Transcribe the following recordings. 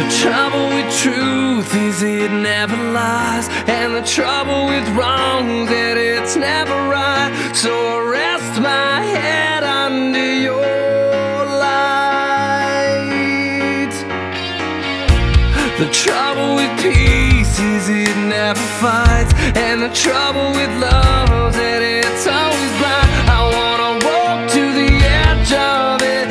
The trouble with truth is it never lies, and the trouble with wrong that it's never right. So I rest my head under your light. The trouble with peace is it never fights, and the trouble with love that it's always blind. I wanna walk to the edge of it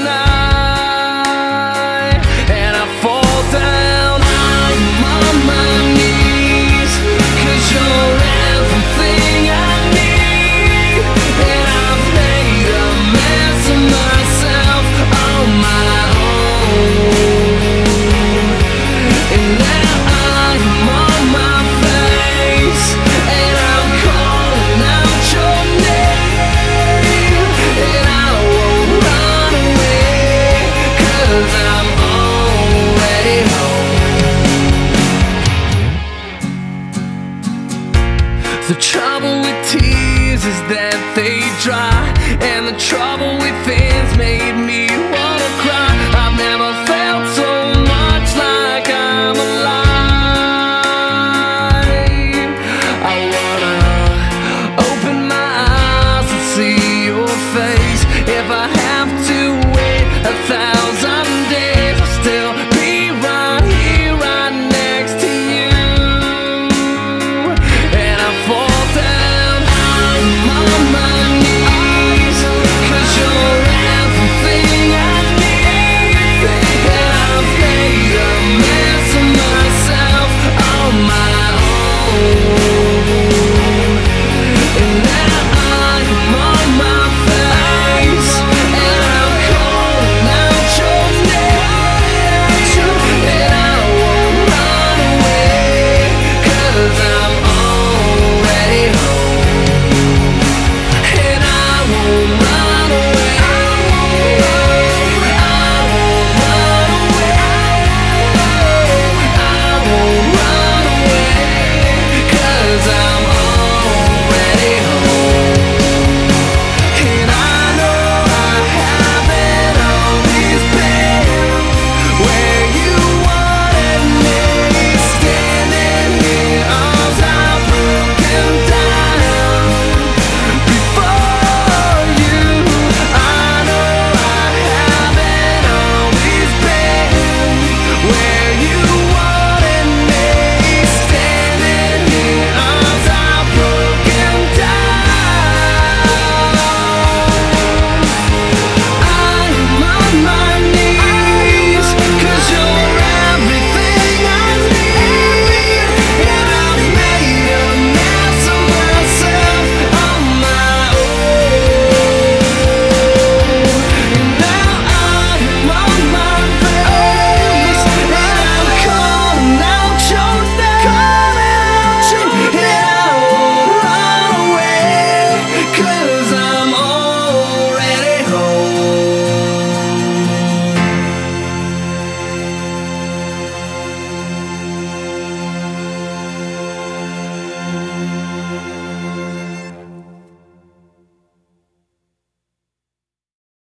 tonight, and I fall down, I'm on my knees, 'cause you're everything I need. And I've made a mess of myself on my own, and now I'm on my face, and I'm calling out your name, and I won't run away, 'cause I'm already home. The trouble with tears is that they dry, and the trouble with things made me wanna cry. I've never felt so much like I'm alive. I wanna open my eyes and see your face. If I